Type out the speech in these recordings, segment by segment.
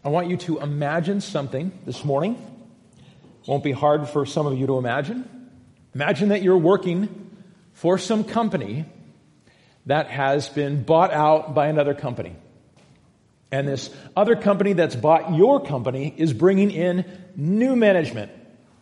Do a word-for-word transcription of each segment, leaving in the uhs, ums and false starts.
I want you to imagine something this morning. It won't be hard for some of you to imagine. Imagine that you're working for some company that has been bought out by another company. And this other company that's bought your company is bringing in new management.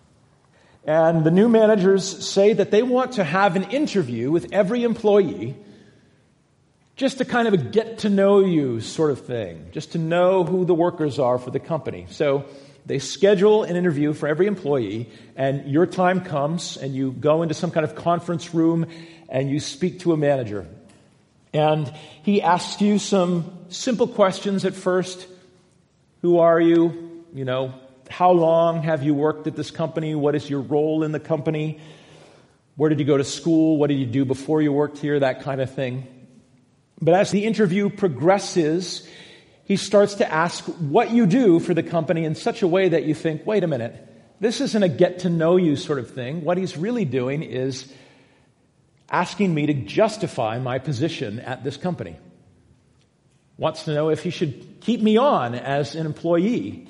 And the new managers say that they want to have an interview with every employee, just to kind of a get-to-know-you sort of thing, just to know who the workers are for the company. So they schedule an interview for every employee, and your time comes, and you go into some kind of conference room, and you speak to a manager. And he asks you some simple questions at first. Who are you? You know, how long have you worked at this company? What is your role in the company? Where did you go to school? What did you do before you worked here? That kind of thing. But as the interview progresses, he starts to ask what you do for the company in such a way that you think, wait a minute, this isn't a get-to-know-you sort of thing. What he's really doing is asking me to justify my position at this company. Wants to know if he should keep me on as an employee.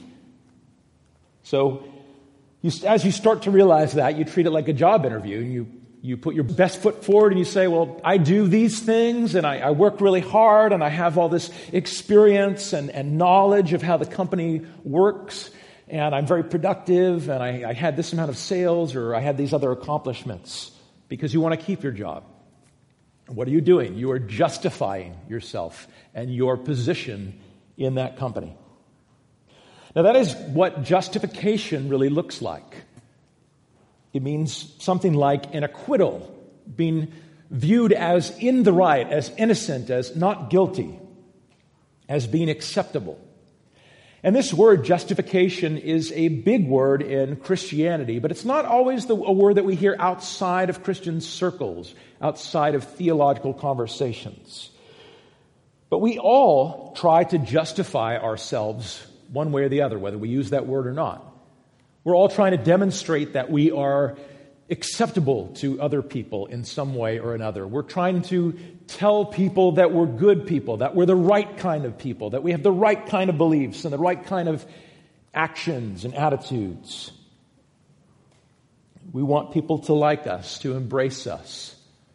So you, as you start to realize that, you treat it like a job interview. You You put your best foot forward and you say, well, I do these things and I, I work really hard and I have all this experience and, and knowledge of how the company works and I'm very productive and I, I had this amount of sales or I had these other accomplishments, because you want to keep your job. What are you doing? You are justifying yourself and your position in that company. Now that is what justification really looks like. It means something like an acquittal, being viewed as in the right, as innocent, as not guilty, as being acceptable. And this word justification is a big word in Christianity, but it's not always the, a word that we hear outside of Christian circles, outside of theological conversations. But we all try to justify ourselves one way or the other, whether we use that word or not. We're all trying to demonstrate that we are acceptable to other people in some way or another. We're trying to tell people that we're good people, that we're the right kind of people, that we have the right kind of beliefs and the right kind of actions and attitudes. We want people to like us, to embrace us.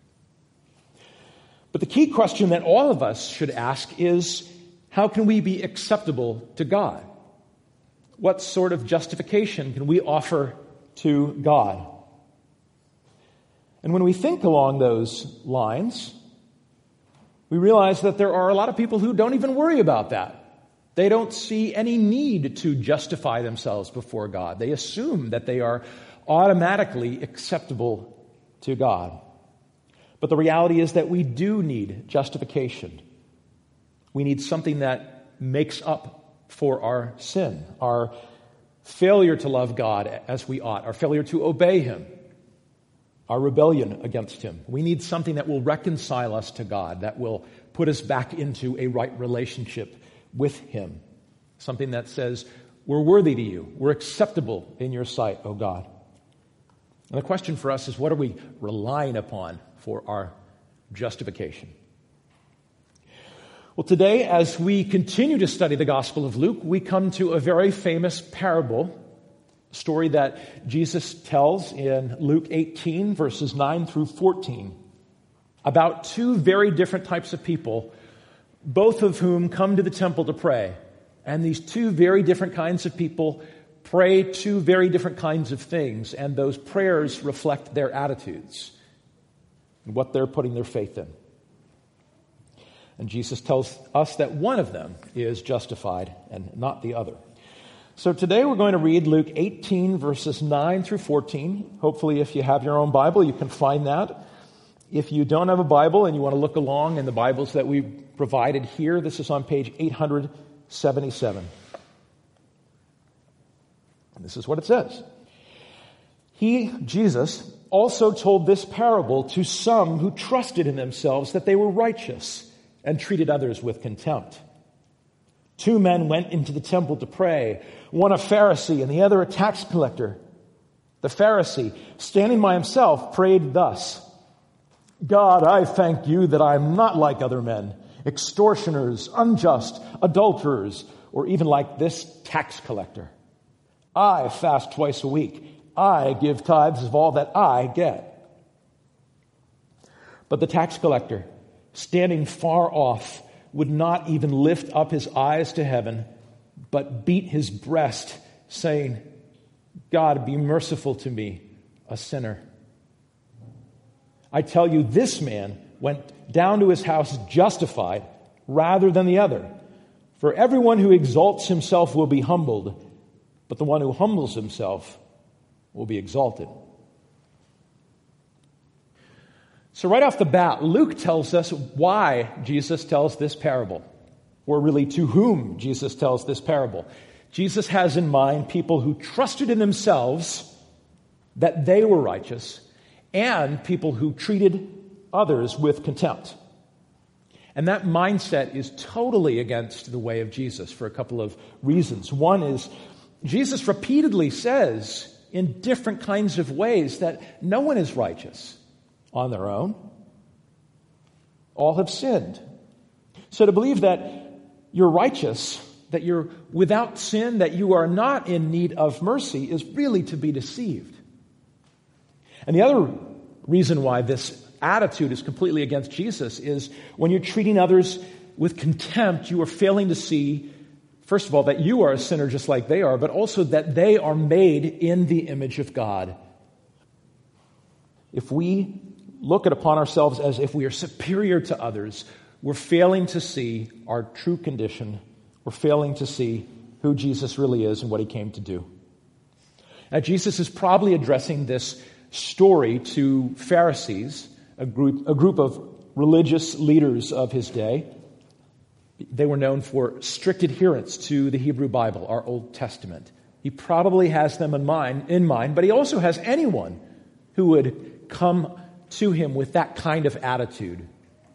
But the key question that all of us should ask is, how can we be acceptable to God? What sort of justification can we offer to God? And when we think along those lines, we realize that there are a lot of people who don't even worry about that. They don't see any need to justify themselves before God. They assume that they are automatically acceptable to God. But the reality is that we do need justification. We need something that makes up for our sin, our failure to love God as we ought, our failure to obey Him, our rebellion against Him. We need something that will reconcile us to God, that will put us back into a right relationship with Him. Something that says, we're worthy to you, we're acceptable in your sight, O God. And the question for us is, what are we relying upon for our justification? Well, today, as we continue to study the Gospel of Luke, we come to a very famous parable, a story that Jesus tells in Luke eighteen, verses nine through fourteen, about two very different types of people, both of whom come to the temple to pray. And these two very different kinds of people pray two very different kinds of things, and those prayers reflect their attitudes and what they're putting their faith in. And Jesus tells us that one of them is justified and not the other. So today we're going to read Luke eighteen, verses nine through fourteen. Hopefully, if you have your own Bible, you can find that. If you don't have a Bible and you want to look along in the Bibles that we've provided here, this is on page eight seventy-seven. And this is what it says. He, Jesus, also told this parable to some who trusted in themselves that they were righteous and treated others with contempt. Two men went into the temple to pray, one a Pharisee and the other a tax collector. The Pharisee, standing by himself, prayed thus, God, I thank you that I am not like other men, extortioners, unjust, adulterers, or even like this tax collector. I fast twice a week. I give tithes of all that I get. But the tax collector, standing far off, would not even lift up his eyes to heaven, but beat his breast, saying, God, be merciful to me, a sinner. I tell you, this man went down to his house justified rather than the other. For everyone who exalts himself will be humbled, but the one who humbles himself will be exalted. So right off the bat, Luke tells us why Jesus tells this parable, or really to whom Jesus tells this parable. Jesus has in mind people who trusted in themselves that they were righteous, and people who treated others with contempt. And that mindset is totally against the way of Jesus for a couple of reasons. One is, Jesus repeatedly says in different kinds of ways that no one is righteous on their own. All have sinned. So to believe that you're righteous, that you're without sin, that you are not in need of mercy, is really to be deceived. And the other reason why this attitude is completely against Jesus is when you're treating others with contempt, you are failing to see, first of all, that you are a sinner just like they are, but also that they are made in the image of God. If we look at upon ourselves as if we are superior to others, we're failing to see our true condition. We're failing to see who Jesus really is and what he came to do. Now, Jesus is probably addressing this story to Pharisees, a group, a group of religious leaders of his day. They were known for strict adherence to the Hebrew Bible, our Old Testament. He probably has them in mind, in mind, but he also has anyone who would come to him with that kind of attitude,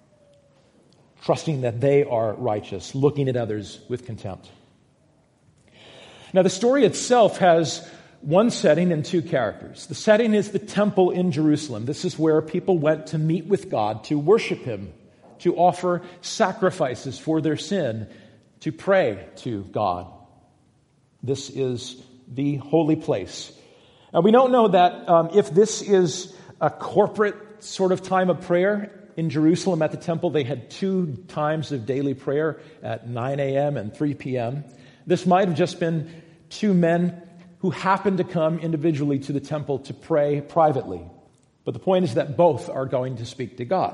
trusting that they are righteous, looking at others with contempt. Now, the story itself has one setting and two characters. The setting is the temple in Jerusalem. This is where people went to meet with God, to worship him, to offer sacrifices for their sin, to pray to God. This is the holy place. Now, we don't know that um, if this is a corporate sort of time of prayer. In Jerusalem at the temple, they had two times of daily prayer at nine a.m. and three p.m. This might have just been two men who happened to come individually to the temple to pray privately. But the point is that both are going to speak to God.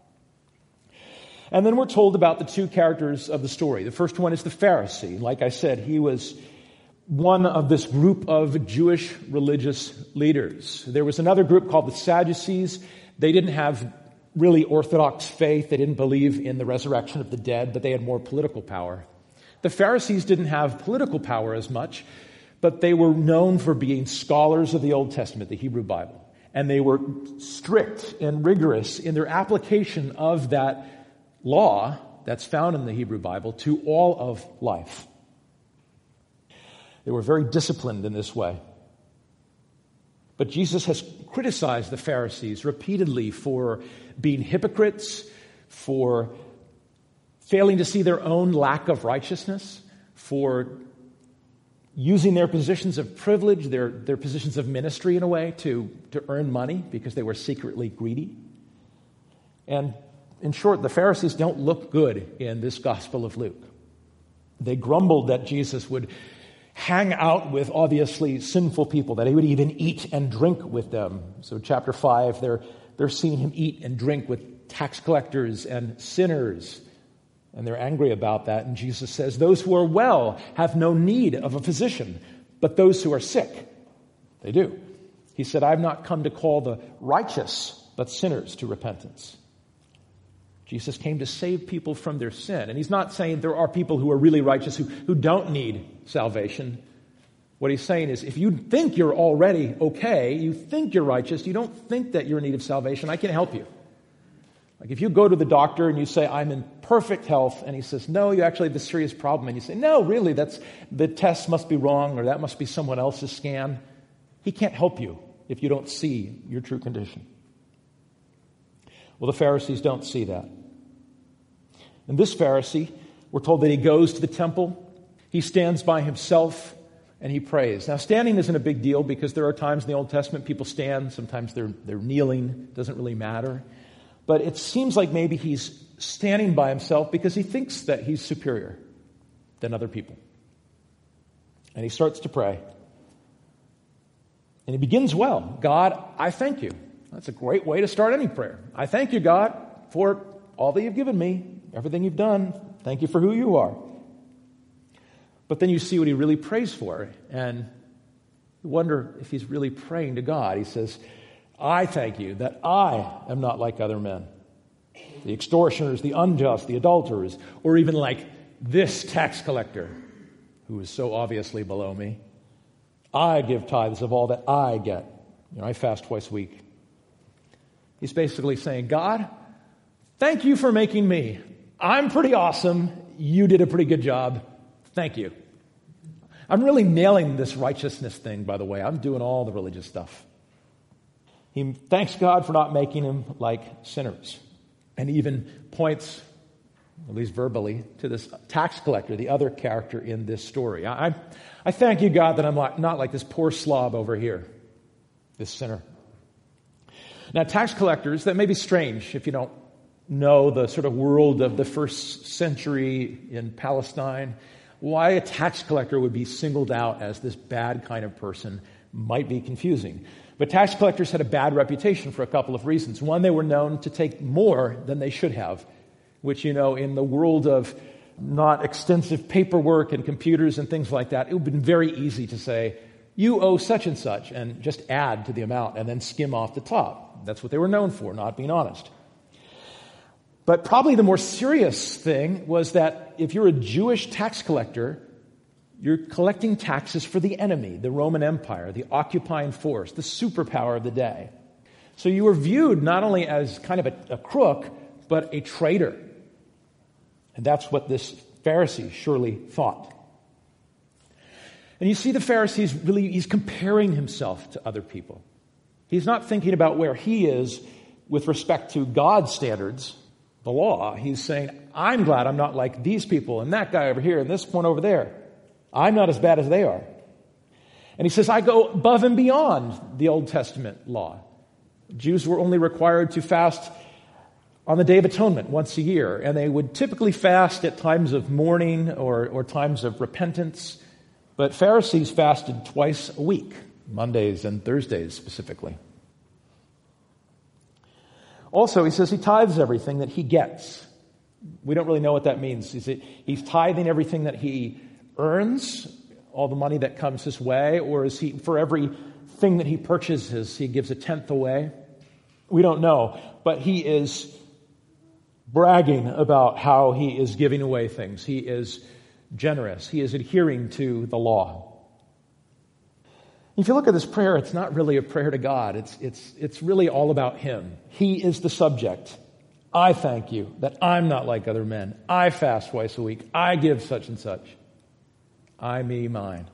And then we're told about the two characters of the story. The first one is the Pharisee. Like I said, he was one of this group of Jewish religious leaders. There was another group called the Sadducees. They didn't have really orthodox faith. They didn't believe in the resurrection of the dead, but they had more political power. The Pharisees didn't have political power as much, but they were known for being scholars of the Old Testament, the Hebrew Bible. And they were strict and rigorous in their application of that law that's found in the Hebrew Bible to all of life. They were very disciplined in this way. But Jesus has criticized the Pharisees repeatedly for being hypocrites, for failing to see their own lack of righteousness, for using their positions of privilege, their, their positions of ministry in a way to, to earn money because they were secretly greedy. And in short, the Pharisees don't look good in this Gospel of Luke. They grumbled that Jesus would hang out with obviously sinful people, that he would even eat and drink with them. So chapter five, they're, they're seeing him eat and drink with tax collectors and sinners. And they're angry about that. And Jesus says, those who are well have no need of a physician, but those who are sick, they do. He said, I've not come to call the righteous, but sinners to repentance. Jesus came to save people from their sin. And he's not saying there are people who are really righteous who, who don't need salvation. What he's saying is, if you think you're already okay, you think you're righteous, you don't think that you're in need of salvation, I can help you. Like if you go to the doctor and you say, I'm in perfect health, and he says, no, you actually have this serious problem, and you say, no, really, that's the test must be wrong, or that must be someone else's scan. He can't help you if you don't see your true condition. Well, the Pharisees don't see that. And this Pharisee, we're told that he goes to the temple, he stands by himself, and he prays. Now, standing isn't a big deal because there are times in the Old Testament people stand, sometimes they're, they're kneeling, it doesn't really matter. But it seems like maybe he's standing by himself because he thinks that he's superior than other people. And he starts to pray. And he begins well. God, I thank you. That's a great way to start any prayer. I thank you, God, for all that you've given me, everything you've done. Thank you for who you are. But then you see what he really prays for, and you wonder if he's really praying to God. He says, I thank you that I am not like other men, the extortioners, the unjust, the adulterers, or even like this tax collector who is so obviously below me. I give tithes of all that I get. You know, I fast twice a week. He's basically saying, God, thank you for making me. I'm pretty awesome. You did a pretty good job. Thank you. I'm really nailing this righteousness thing, by the way. I'm doing all the religious stuff. He thanks God for not making him like sinners. And even points, at least verbally, to this tax collector, the other character in this story. I, I, I thank you, God, that I'm not like this poor slob over here, this sinner. Now, tax collectors, that may be strange if you don't know the sort of world of the first century in Palestine. Why a tax collector would be singled out as this bad kind of person might be confusing. But tax collectors had a bad reputation for a couple of reasons. One, they were known to take more than they should have, which, you know, in the world of not extensive paperwork and computers and things like that, it would have been very easy to say, you owe such and such, and just add to the amount and then skim off the top. That's what they were known for, not being honest. But probably the more serious thing was that if you're a Jewish tax collector, you're collecting taxes for the enemy, the Roman Empire, the occupying force, the superpower of the day. So you were viewed not only as kind of a, a crook, but a traitor. And that's what this Pharisee surely thought. And you see the Pharisee's really, he's comparing himself to other people. He's not thinking about where he is with respect to God's standards, the law. He's saying, I'm glad I'm not like these people and that guy over here and this one over there. I'm not as bad as they are. And he says, I go above and beyond the Old Testament law. Jews were only required to fast on the Day of Atonement once a year, and they would typically fast at times of mourning or, or times of repentance. But Pharisees fasted twice a week, Mondays and Thursdays specifically. Also, he says he tithes everything that he gets. We don't really know what that means. Is it he's tithing everything that he earns, all the money that comes his way, or is he, for every thing that he purchases, he gives a tenth away? We don't know, but he is bragging about how he is giving away things. He is generous. He is adhering to the law. If you look at this prayer, it's not really a prayer to God. It's, it's, it's really all about him. He is the subject. I thank you that I'm not like other men. I fast twice a week. I give such and such. I, me, mine.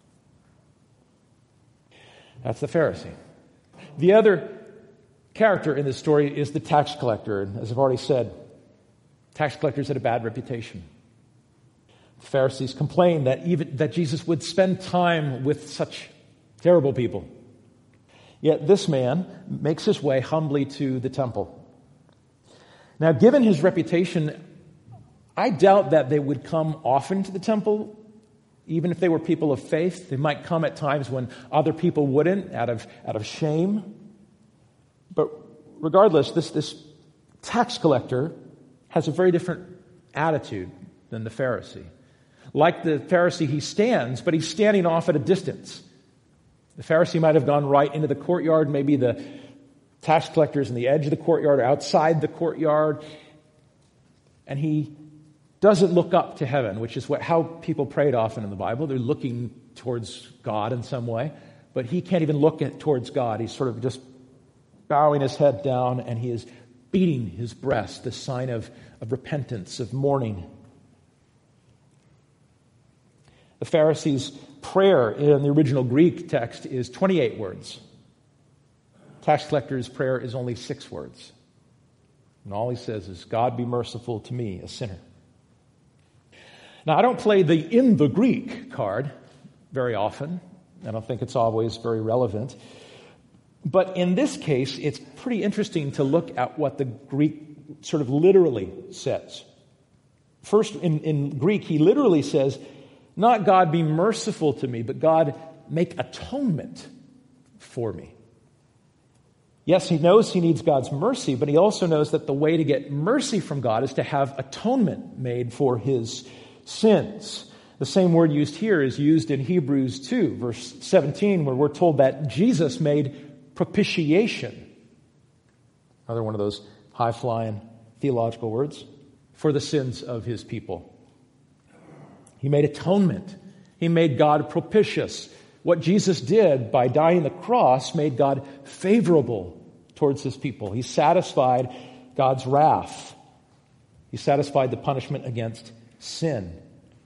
That's the Pharisee. The other character in this story is the tax collector. And as I've already said, tax collectors had a bad reputation. The Pharisees complained that even that Jesus would spend time with such terrible people. Yet this man makes his way humbly to the temple. Now, given his reputation, I doubt that they would come often to the temple. Even if they were people of faith, they might come at times when other people wouldn't, out of, out of shame. But regardless, this, this tax collector has a very different attitude than the Pharisee. Like the Pharisee, he stands, but he's standing off at a distance. The Pharisee might have gone right into the courtyard. Maybe the tax collector's in the edge of the courtyard or outside the courtyard. And he doesn't look up to heaven, which is what how people prayed often in the Bible. They're looking towards God in some way. But he can't even look at, towards God. He's sort of just bowing his head down, and he is beating his breast, the sign of, of repentance, of mourning. The Pharisee's prayer in the original Greek text is twenty-eight words. Tax collector's prayer is only six words. And all he says is, God be merciful to me, a sinner. Now, I don't play the in the Greek card very often. I don't think it's always very relevant. But in this case, it's pretty interesting to look at what the Greek sort of literally says. First, in, in Greek, he literally says, not God be merciful to me, but God make atonement for me. Yes, he knows he needs God's mercy, but he also knows that the way to get mercy from God is to have atonement made for his sins. The same word used here is used in Hebrews two, verse seventeen, where we're told that Jesus made propitiation. Another one of those high-flying theological words. For the sins of his people. He made atonement. He made God propitious. What Jesus did by dying on the cross made God favorable towards his people. He satisfied God's wrath. He satisfied the punishment against sin.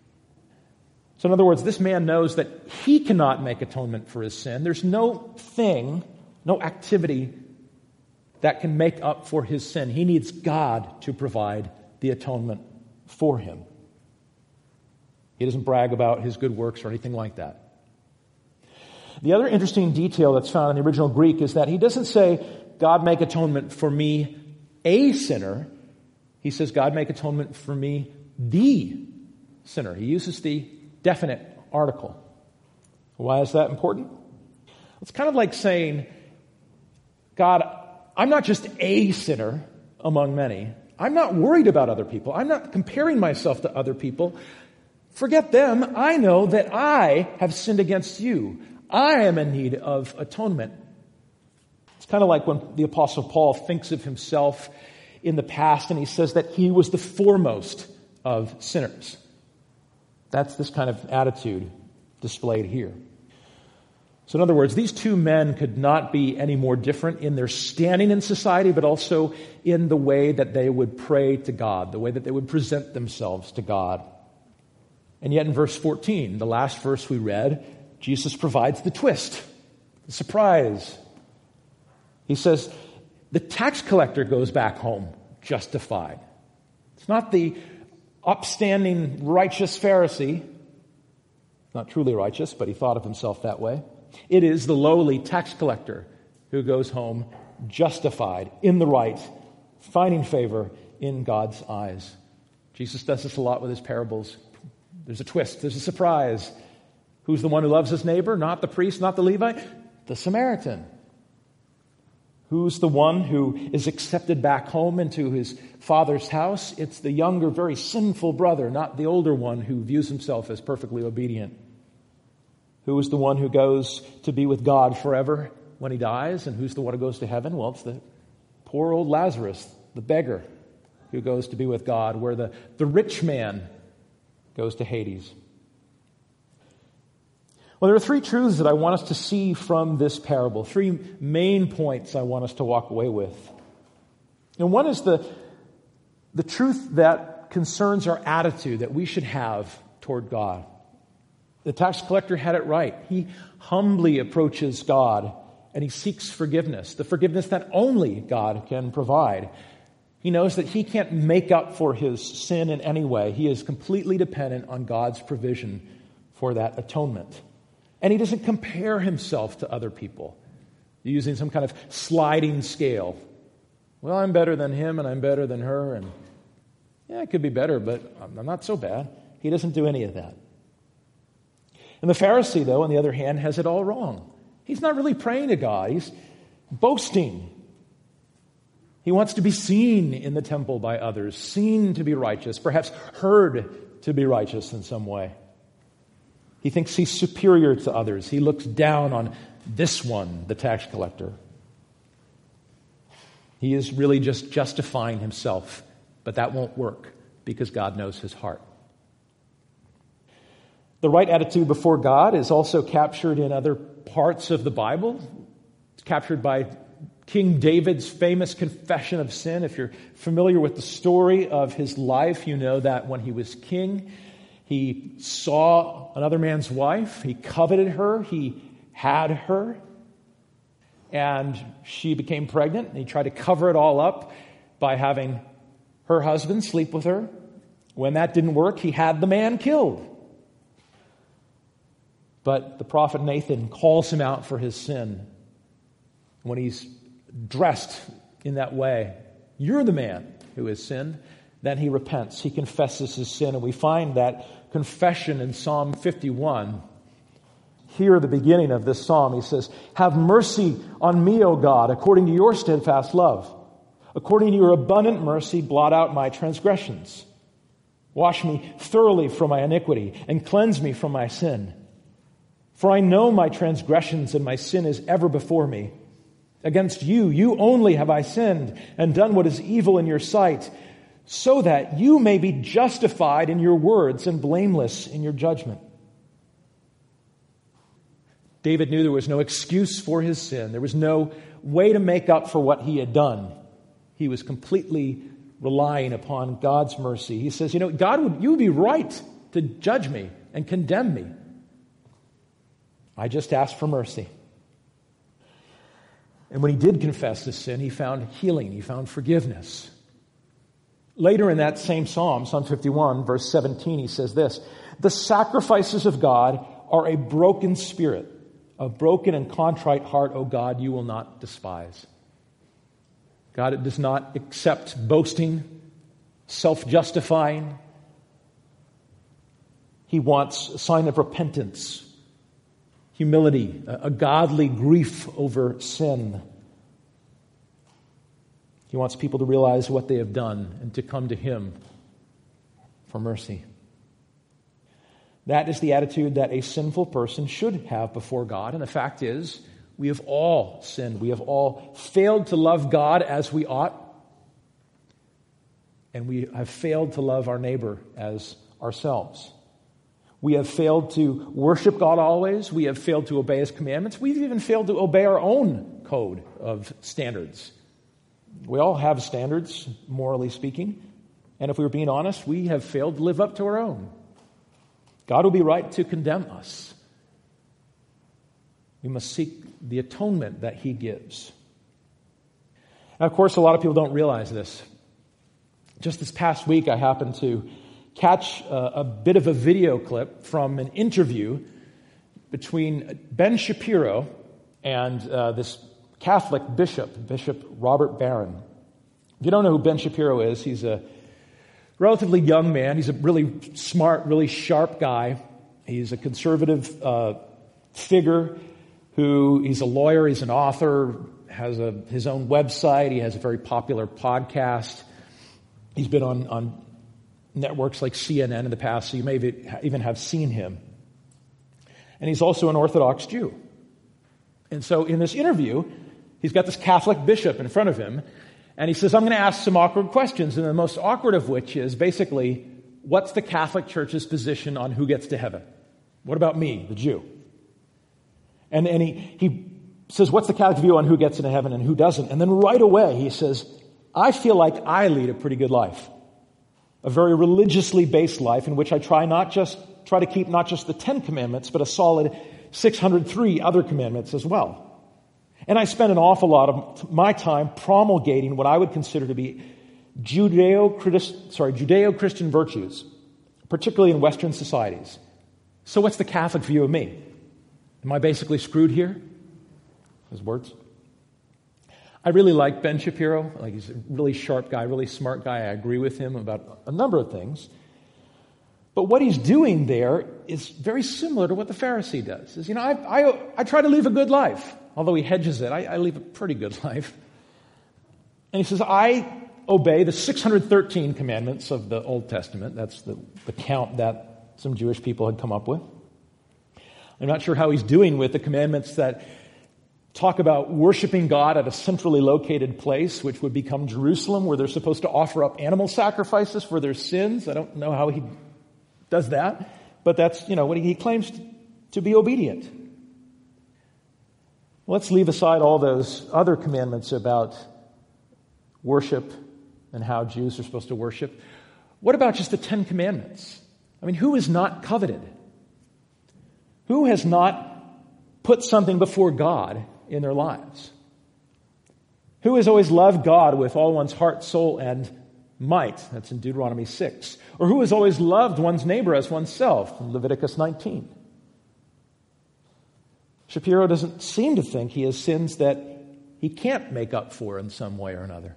So in other words, this man knows that he cannot make atonement for his sin. There's no thing, no activity that can make up for his sin. He needs God to provide the atonement for him. He doesn't brag about his good works or anything like that. The other interesting detail that's found in the original Greek is that he doesn't say, God make atonement for me, a sinner. He says, God make atonement for me, the sinner. He uses the definite article. Why is that important? It's kind of like saying, God, I'm not just a sinner among many. I'm not worried about other people. I'm not comparing myself to other people. Forget them. I know that I have sinned against you. I am in need of atonement. It's kind of like when the Apostle Paul thinks of himself in the past and he says that he was the foremost of sinners. That's this kind of attitude displayed here. So in other words, these two men could not be any more different in their standing in society, but also in the way that they would pray to God, the way that they would present themselves to God. And yet in verse fourteen, the last verse we read, Jesus provides the twist, the surprise. He says, the tax collector goes back home justified. It's not the upstanding righteous Pharisee, not truly righteous, but he thought of himself that way. It is the lowly tax collector who goes home justified, in the right, finding favor in God's eyes. Jesus does this a lot with his parables. There's a twist, there's a surprise. Who's the one who loves his neighbor? Not the priest, not the Levite, the Samaritan. Who's the one who is accepted back home into his father's house? It's the younger, very sinful brother, not the older one who views himself as perfectly obedient. Who is the one who goes to be with God forever when he dies? And who's the one who goes to heaven? Well, it's the poor old Lazarus, the beggar, who goes to be with God, where the, the rich man goes to Hades. Well, there are three truths that I want us to see from this parable. Three main points I want us to walk away with. And one is the, the truth that concerns our attitude that we should have toward God. The tax collector had it right. He humbly approaches God and he seeks forgiveness, the forgiveness that only God can provide. He knows that he can't make up for his sin in any way. He is completely dependent on God's provision for that atonement. And he doesn't compare himself to other people using some kind of sliding scale. Well, I'm better than him and I'm better than her. And yeah, it could be better, but I'm not so bad. He doesn't do any of that. And the Pharisee, though, on the other hand, has it all wrong. He's not really praying to God. He's boasting. He wants to be seen in the temple by others, seen to be righteous, perhaps heard to be righteous in some way. He thinks he's superior to others. He looks down on this one, the tax collector. He is really just justifying himself, but that won't work because God knows his heart. The right attitude before God is also captured in other parts of the Bible. It's captured by King David's famous confession of sin. If you're familiar with the story of his life, you know that when he was king, he saw another man's wife. He coveted her. He had her. And she became pregnant. And he tried to cover it all up. by having her husband sleep with her. When that didn't work, he had the man killed. But the prophet Nathan calls him out for his sin. When he's dressed in that way, you're the man who has sinned. Then he repents. He confesses his sin. And we find that confession in Psalm fifty-one. Here at the beginning of this psalm, he says, "Have mercy on me, O God, according to your steadfast love. According to your abundant mercy, blot out my transgressions. Wash me thoroughly from my iniquity and cleanse me from my sin. For I know my transgressions and my sin is ever before me. Against you, you only have I sinned and done what is evil in your sight, so that you may be justified in your words and blameless in your judgment." David knew there was no excuse for his sin. There was no way to make up for what he had done. He was completely relying upon God's mercy. He says, you know, God, would you would be right to judge me and condemn me. I just asked for mercy. And when he did confess his sin, he found healing. He found forgiveness. Later in that same psalm, Psalm fifty-one, verse seventeen, he says this, "The sacrifices of God are a broken spirit. A broken and contrite heart, O God, you will not despise." God does not accept boasting, self-justifying. He wants a sign of repentance, humility, a godly grief over sin. He wants people to realize what they have done and to come to Him for mercy. That is the attitude that a sinful person should have before God. And the fact is, we have all sinned. We have all failed to love God as we ought. And we have failed to love our neighbor as ourselves. We have failed to worship God always. We have failed to obey His commandments. We've even failed to obey our own code of standards. We all have standards, morally speaking. And if we were being honest, we have failed to live up to our own. God will be right to condemn us. We must seek the atonement that He gives. Now, of course, a lot of people don't realize this. Just this past week, I happened to catch a, a bit of a video clip from an interview between Ben Shapiro and uh, this Catholic bishop, Bishop Robert Barron. If you don't know who Ben Shapiro is, he's a relatively young man. He's a really smart, really sharp guy. He's a conservative uh, figure who, he's a lawyer, he's an author, has a, his own website. He has a very popular podcast. He's been on, on networks like C N N in the past, so you may even have seen him. And he's also an Orthodox Jew. And so in this interview, he's got this Catholic bishop in front of him, and he says, I'm going to ask some awkward questions, and the most awkward of which is basically, what's the Catholic Church's position on who gets to heaven? What about me, the Jew? And, and he, he says, what's the Catholic view on who gets into heaven and who doesn't? And then right away he says, I feel like I lead a pretty good life. A very religiously based life in which I try not just try to keep not just the Ten Commandments, but a solid six hundred three other commandments as well. And I spend an awful lot of my time promulgating what I would consider to be Judeo sorry, Judeo-Christian virtues, particularly in Western societies. So what's the Catholic view of me? Am I basically screwed here? His words. I really like Ben Shapiro. Like, he's a really sharp guy, really smart guy. I agree with him about a number of things. But what he's doing there is very similar to what the Pharisee does. Is, you know, I, I, I try to live a good life. Although he hedges it, I, I live a pretty good life. And he says, I obey the six hundred thirteen commandments of the Old Testament. That's the, the count that some Jewish people had come up with. I'm not sure how he's doing with the commandments that talk about worshiping God at a centrally located place, which would become Jerusalem, where they're supposed to offer up animal sacrifices for their sins. I don't know how he does that, but that's, you know, what he, he claims to be obedient. Let's leave aside all those other commandments about worship and how Jews are supposed to worship. What about just the Ten Commandments? I mean, who is not coveted? Who has not put something before God in their lives? Who has always loved God with all one's heart, soul, and might? That's in Deuteronomy six. Or who has always loved one's neighbor as oneself? In Leviticus nineteen. Shapiro doesn't seem to think he has sins that he can't make up for in some way or another.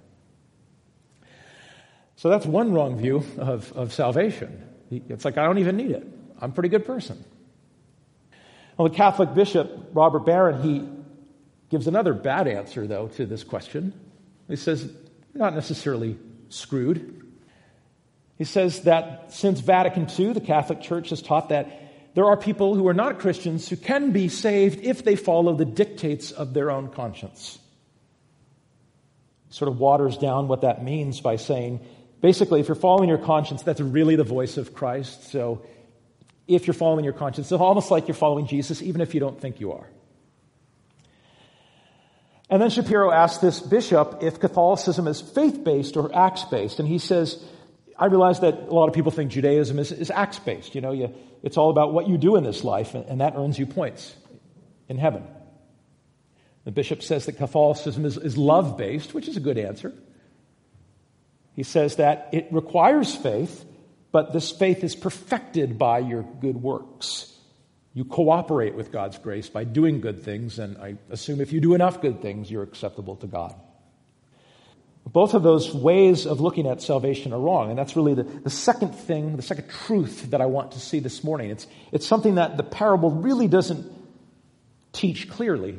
So that's one wrong view of, of salvation. It's like, I don't even need it. I'm a pretty good person. Well, the Catholic bishop, Robert Barron, he gives another bad answer, though, to this question. He says, not necessarily screwed. He says that since Vatican Two, the Catholic Church has taught that there are people who are not Christians who can be saved if they follow the dictates of their own conscience. Sort of waters down what that means by saying, basically, if you're following your conscience, that's really the voice of Christ. So if you're following your conscience, it's almost like you're following Jesus, even if you don't think you are. And then Shapiro asked this bishop if Catholicism is faith-based or acts-based. And he says, I realize that a lot of people think Judaism is, is acts-based. You know, you, it's all about what you do in this life, and, and that earns you points in heaven. The bishop says that Catholicism is, is love-based, which is a good answer. He says that it requires faith, but this faith is perfected by your good works. You cooperate with God's grace by doing good things, and I assume if you do enough good things, you're acceptable to God. Both of those ways of looking at salvation are wrong, and that's really the, the second thing, the second truth that I want to see this morning. It's, it's something that the parable really doesn't teach clearly.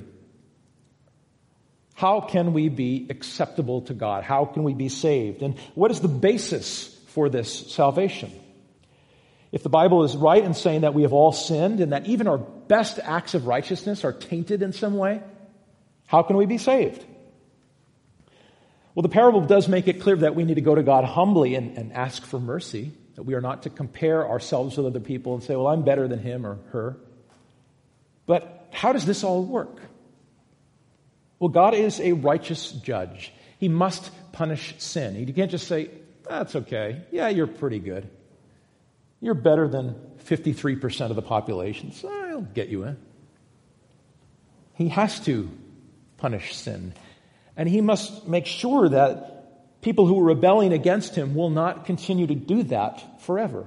How can we be acceptable to God? How can we be saved? And what is the basis for this salvation? If the Bible is right in saying that we have all sinned and that even our best acts of righteousness are tainted in some way, how can we be saved? Well, the parable does make it clear that we need to go to God humbly and, and ask for mercy, that we are not to compare ourselves with other people and say, well, I'm better than him or her. But how does this all work? Well, God is a righteous judge. He must punish sin. He can't just say, that's okay. Yeah, you're pretty good. You're better than fifty-three percent of the population, so I'll get you in. He has to punish sin. And he must make sure that people who are rebelling against him will not continue to do that forever.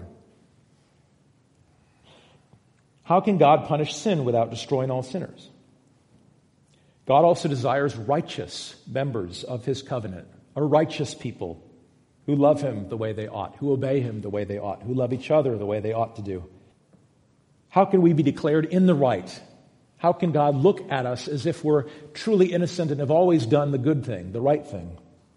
How can God punish sin without destroying all sinners? God also desires righteous members of his covenant, a righteous people who love him the way they ought, who obey him the way they ought, who love each other the way they ought to do. How can we be declared in the right? How can God look at us as if we're truly innocent and have always done the good thing, the right thing?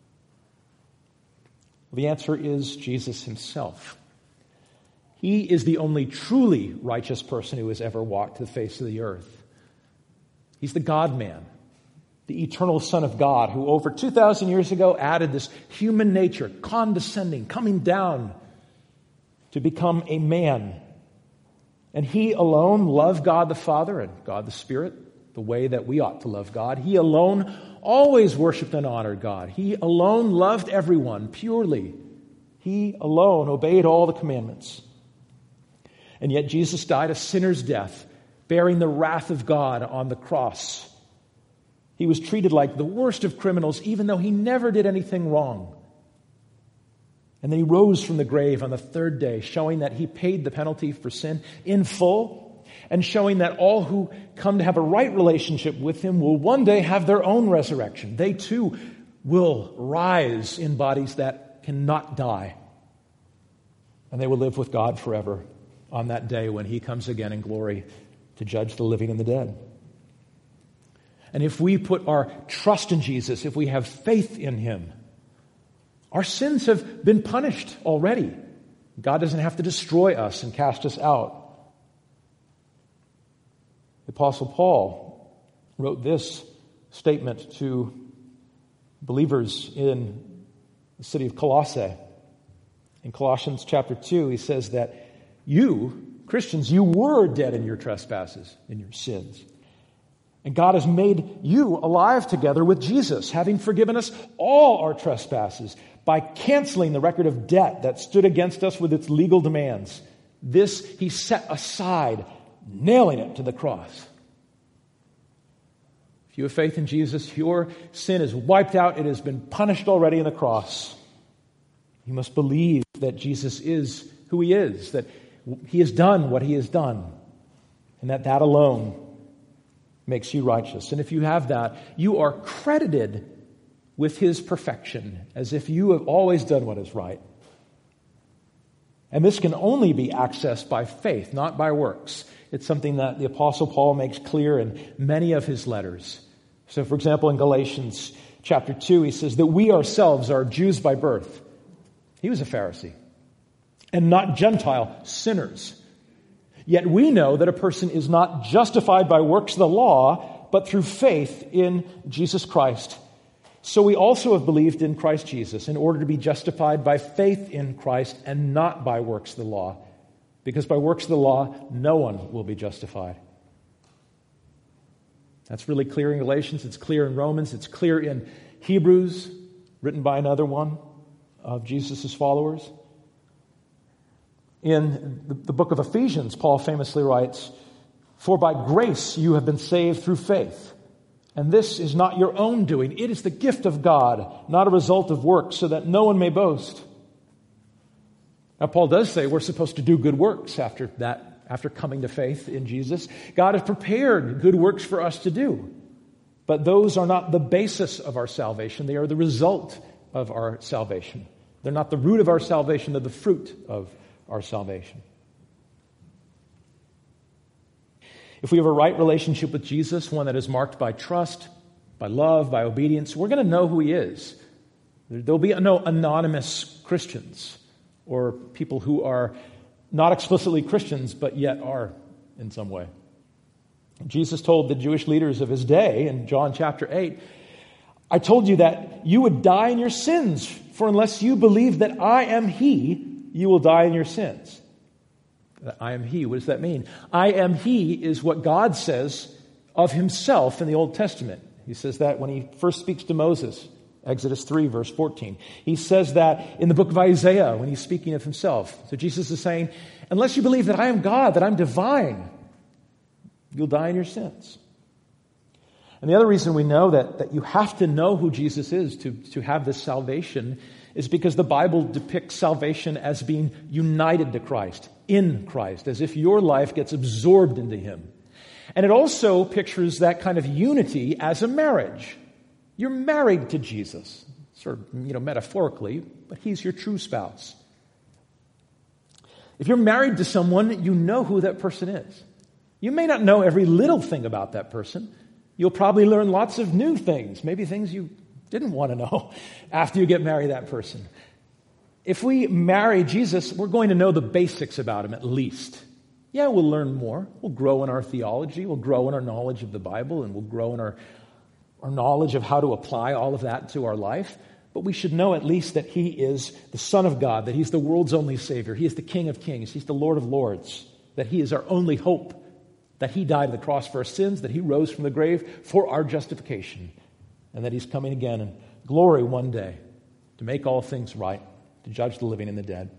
Well, the answer is Jesus himself. He is the only truly righteous person who has ever walked the face of the earth. He's the God-man, the eternal Son of God, who over two thousand years ago added this human nature, condescending, coming down to become a man. And he alone loved God the Father and God the Spirit the way that we ought to love God. He alone always worshiped and honored God. He alone loved everyone purely. He alone obeyed all the commandments. And yet Jesus died a sinner's death, bearing the wrath of God on the cross. He was treated like the worst of criminals, even though he never did anything wrong. And then he rose from the grave on the third day, showing that he paid the penalty for sin in full, and showing that all who come to have a right relationship with him will one day have their own resurrection. They too will rise in bodies that cannot die. And they will live with God forever on that day when he comes again in glory to judge the living and the dead. And if we put our trust in Jesus, if we have faith in him, our sins have been punished already. God doesn't have to destroy us and cast us out. The Apostle Paul wrote this statement to believers in the city of Colossae. In Colossians chapter two, he says that you, Christians, you were dead in your trespasses, in your sins. And God has made you alive together with Jesus, having forgiven us all our trespasses by canceling the record of debt that stood against us with its legal demands. This he set aside, nailing it to the cross. If you have faith in Jesus, your sin is wiped out. It has been punished already on the cross. You must believe that Jesus is who he is, that he has done what he has done, and that that alone makes you righteous. And if you have that, you are credited with his perfection, as if you have always done what is right. And this can only be accessed by faith, not by works. It's something that the Apostle Paul makes clear in many of his letters. So, for example, in Galatians chapter two, he says that we ourselves are Jews by birth. He was a Pharisee. And not Gentile sinners. Yet we know that a person is not justified by works of the law, but through faith in Jesus Christ. So we also have believed in Christ Jesus in order to be justified by faith in Christ and not by works of the law. Because by works of the law, no one will be justified. That's really clear in Galatians. It's clear in Romans. It's clear in Hebrews, written by another one of Jesus' followers. In the, the book of Ephesians, Paul famously writes, "For by grace you have been saved through faith. And this is not your own doing. It is the gift of God, not a result of works, so that no one may boast." Now, Paul does say we're supposed to do good works after that, after coming to faith in Jesus. God has prepared good works for us to do. But those are not the basis of our salvation. They are the result of our salvation. They're not the root of our salvation. They're the fruit of our salvation. If we have a right relationship with Jesus, one that is marked by trust, by love, by obedience, we're going to know who he is. There'll be no anonymous Christians or people who are not explicitly Christians but yet are in some way. Jesus told the Jewish leaders of his day in John chapter eight, "I told you that you would die in your sins, for unless you believe that I am he, you will die in your sins." I am he. What does that mean? I am he is what God says of himself in the Old Testament. He says that when he first speaks to Moses, Exodus three, verse fourteen. He says that in the book of Isaiah when he's speaking of himself. So Jesus is saying, unless you believe that I am God, that I'm divine, you'll die in your sins. And the other reason we know that, that you have to know who Jesus is to, to have this salvation is because the Bible depicts salvation as being united to Christ, in Christ, as if your life gets absorbed into him. And it also pictures that kind of unity as a marriage. You're married to Jesus, sort of, you know, metaphorically, but he's your true spouse. If you're married to someone, you know who that person is. You may not know every little thing about that person. You'll probably learn lots of new things, maybe things you didn't want to know after you get married to that person. If we marry Jesus, we're going to know the basics about him at least. Yeah, we'll learn more. We'll grow in our theology. We'll grow in our knowledge of the Bible, and we'll grow in our, our knowledge of how to apply all of that to our life. But we should know at least that he is the Son of God, that he's the world's only Savior. He is the King of Kings. He's the Lord of Lords, that he is our only hope, that he died on the cross for our sins, that he rose from the grave for our justification, and that he's coming again in glory one day to make all things right, to judge the living and the dead.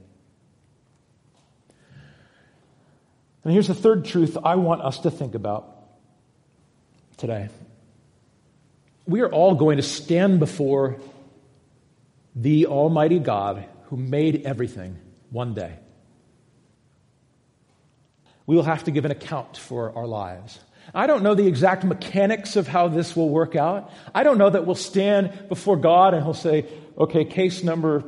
And here's the third truth I want us to think about today. We are all going to stand before the Almighty God who made everything one day. We will have to give an account for our lives. I don't know the exact mechanics of how this will work out. I don't know that we'll stand before God and he'll say, okay, case number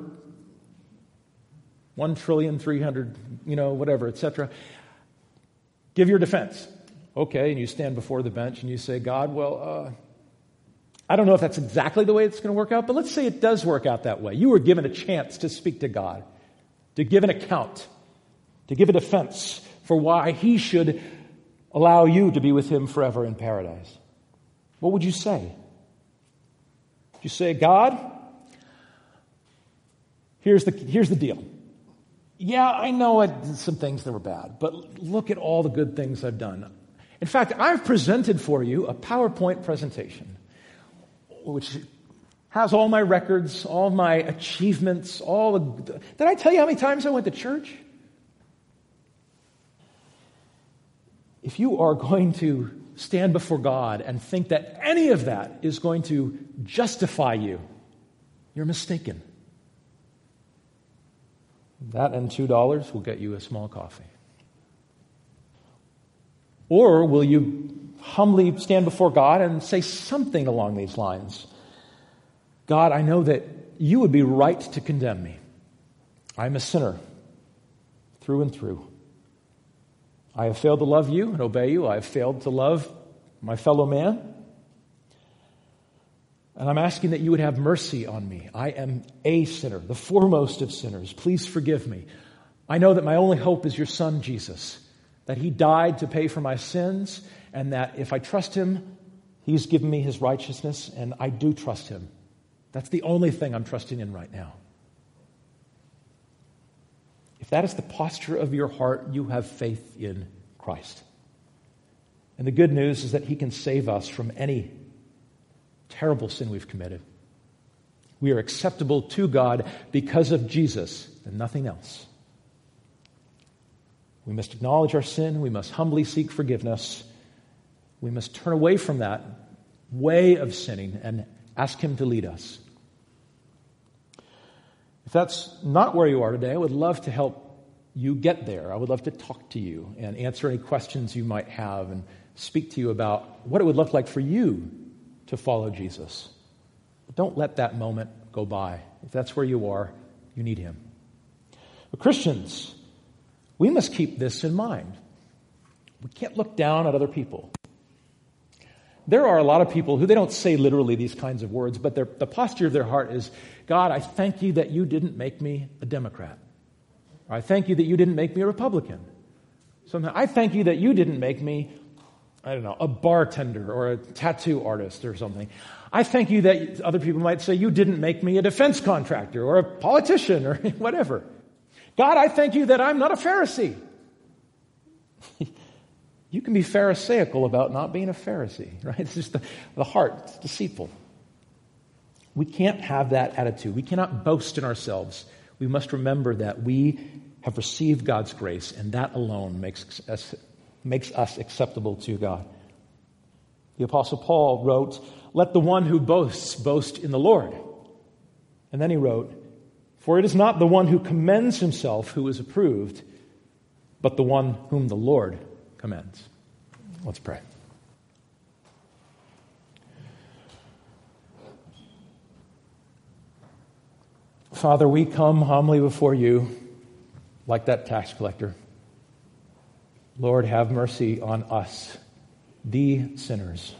one trillion, three hundred, you know, whatever, et cetera. Give your defense. Okay, and you stand before the bench and you say, God, well, uh, I don't know if that's exactly the way it's going to work out, but let's say it does work out that way. You were given a chance to speak to God, to give an account, to give a defense for why he should allow you to be with him forever in paradise. What would you say? Would you say, God, here's the, here's the deal. Yeah, I know I did some things that were bad, but look at all the good things I've done. In fact, I've presented for you a PowerPoint presentation, which has all my records, all my achievements, all the... Did I tell you how many times I went to church? If you are going to stand before God and think that any of that is going to justify you, you're mistaken. That and two dollars will get you a small coffee. Or will you humbly stand before God and say something along these lines? God, I know that you would be right to condemn me. I'm a sinner through and through. I have failed to love you and obey you. I have failed to love my fellow man. And I'm asking that you would have mercy on me. I am a sinner, the foremost of sinners. Please forgive me. I know that my only hope is your Son, Jesus, that he died to pay for my sins, and that if I trust him, he's given me his righteousness, and I do trust him. That's the only thing I'm trusting in right now. If that is the posture of your heart, you have faith in Christ. And the good news is that he can save us from any terrible sin we've committed. We are acceptable to God because of Jesus and nothing else. We must acknowledge our sin. We must humbly seek forgiveness. We must turn away from that way of sinning and ask him to lead us. If that's not where you are today, I would love to help you get there. I would love to talk to you and answer any questions you might have and speak to you about what it would look like for you to follow Jesus. But don't let that moment go by. If that's where you are, you need him. But Christians, we must keep this in mind. We can't look down at other people. There are a lot of people who they don't say literally these kinds of words, but their, the posture of their heart is, God, I thank you that you didn't make me a Democrat. Or I thank you that you didn't make me a Republican. Sometimes, I thank you that you didn't make me, I don't know, a bartender or a tattoo artist or something. I thank you that other people might say you didn't make me a defense contractor or a politician or whatever. God, I thank you that I'm not a Pharisee. You can be pharisaical about not being a Pharisee, right? It's just the, the heart. It's deceitful. We can't have that attitude. We cannot boast in ourselves. We must remember that we have received God's grace, and that alone makes us, makes us acceptable to God. The Apostle Paul wrote, let the one who boasts boast in the Lord. And then he wrote, for it is not the one who commends himself who is approved, but the one whom the Lord commends. Let's pray. Father, we come humbly before you like that tax collector. Lord, have mercy on us, the sinners.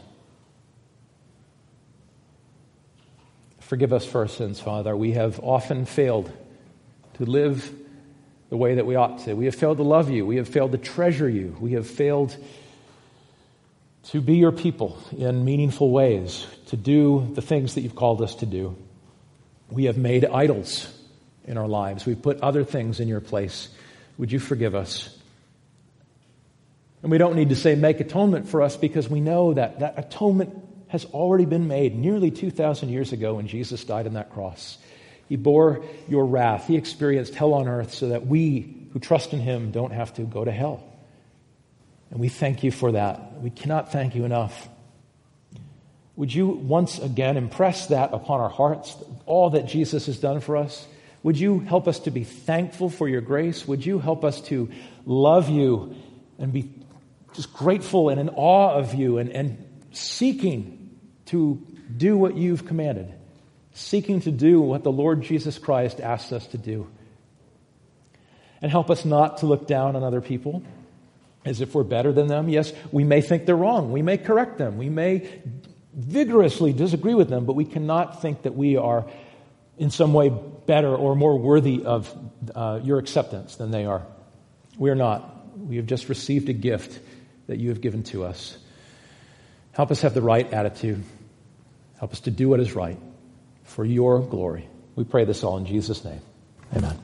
Forgive us for our sins, Father. We have often failed to live the way that we ought to. We have failed to love you. We have failed to treasure you. We have failed to be your people in meaningful ways, to do the things that you've called us to do. We have made idols in our lives. We've put other things in your place. Would you forgive us? And we don't need to say make atonement for us, because we know that that atonement has already been made nearly two thousand years ago when Jesus died on that cross. He bore your wrath. He experienced hell on earth so that we who trust in him don't have to go to hell. And we thank you for that. We cannot thank you enough. Would you once again impress that upon our hearts, all that Jesus has done for us? Would you help us to be thankful for your grace? Would you help us to love you and be just grateful and in awe of you and, and seeking to do what you've commanded, seeking to do what the Lord Jesus Christ asked us to do? And help us not to look down on other people as if we're better than them. Yes, we may think they're wrong. We may correct them. We may vigorously disagree with them, but we cannot think that we are in some way better or more worthy of uh, your acceptance than they are. We are not. We have just received a gift that you have given to us. Help us have the right attitude. Help us to do what is right for your glory. We pray this all in Jesus' name. Amen.